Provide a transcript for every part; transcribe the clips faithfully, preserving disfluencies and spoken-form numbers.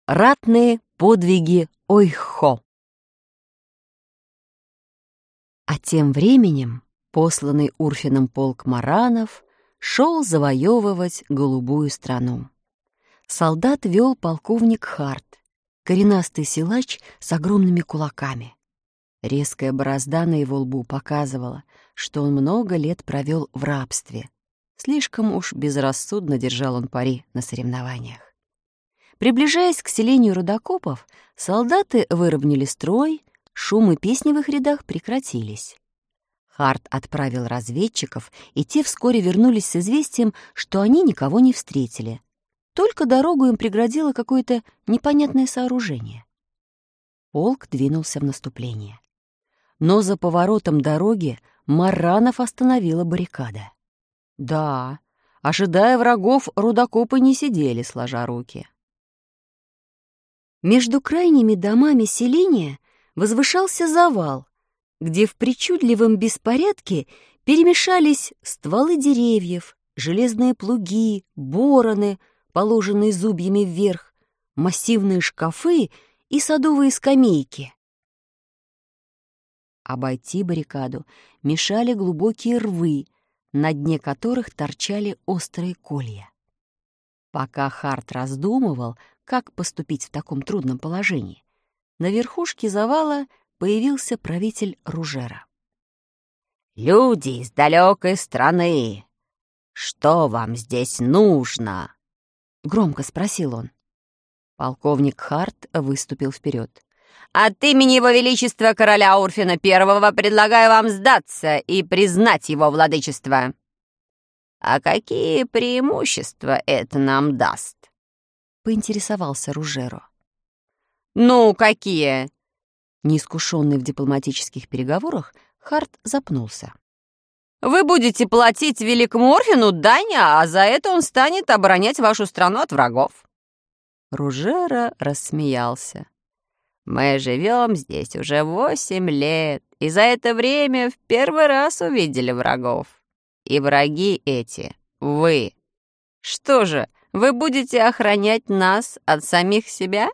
Ратные подвиги Ойхо. А тем временем посланный Урфином полк маранов шел завоевывать голубую страну. Солдат вел полковник Харт, коренастый силач с огромными кулаками. Резкая борозда на его лбу показывала, что он много лет провел в рабстве. Слишком уж безрассудно держал он пари на соревнованиях. Приближаясь к селению рудокопов, солдаты выровняли строй, шум и песни в их рядах прекратились. Харт отправил разведчиков, и те вскоре вернулись с известием, что они никого не встретили. Только дорогу им преградило какое-то непонятное сооружение. Полк двинулся в наступление. Но за поворотом дороги маранов остановила баррикада. Да, ожидая врагов, рудокопы не сидели, сложа руки. Между крайними домами селения возвышался завал, где в причудливом беспорядке перемешались стволы деревьев, железные плуги, бороны, положенные зубьями вверх, массивные шкафы и садовые скамейки. Обойти баррикаду мешали глубокие рвы, на дне которых торчали острые колья. Пока Харт раздумывал, как поступить в таком трудном положении, на верхушке завала появился правитель Ружера. «Люди из далекой страны, что вам здесь нужно?» — громко спросил он. Полковник Харт выступил вперед. «От имени Его Величества короля Урфина Первого предлагаю вам сдаться и признать его владычество». «А какие преимущества это нам даст?» — поинтересовался Ружеро. «Ну, какие?» Неискушенный в дипломатических переговорах, Харт запнулся. «Вы будете платить великому Урфину дань, а за это он станет оборонять вашу страну от врагов». Ружеро рассмеялся. «Мы живем здесь уже восемь лет, и за это время в первый раз увидели врагов. И враги эти — вы. Что же, вы будете охранять нас от самих себя?»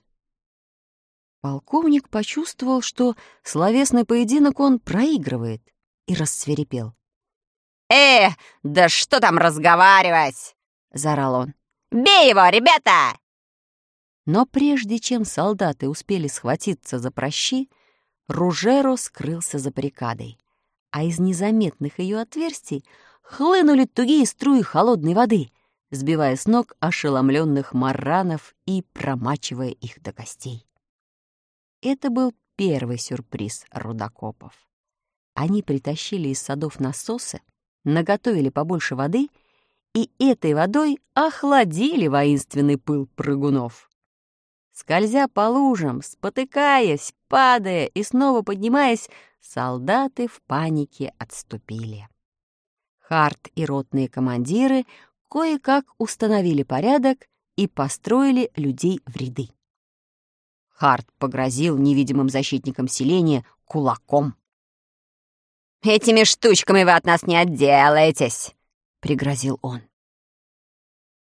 Полковник почувствовал, что словесный поединок он проигрывает, и рассвирепел. «Э, да что там разговаривать!» — заорал он. «Бей его, ребята!» Но прежде чем солдаты успели схватиться за пращи, Ружеро скрылся за баррикадой, а из незаметных ее отверстий хлынули тугие струи холодной воды, сбивая с ног ошеломленных маранов и промачивая их до костей. Это был первый сюрприз рудокопов. Они притащили из садов насосы, наготовили побольше воды и этой водой охладили воинственный пыл прыгунов. Скользя по лужам, спотыкаясь, падая и снова поднимаясь, солдаты в панике отступили. Харт и ротные командиры кое-как установили порядок и построили людей в ряды. Харт погрозил невидимым защитникам селения кулаком. «Этими штучками вы от нас не отделаетесь», — пригрозил он.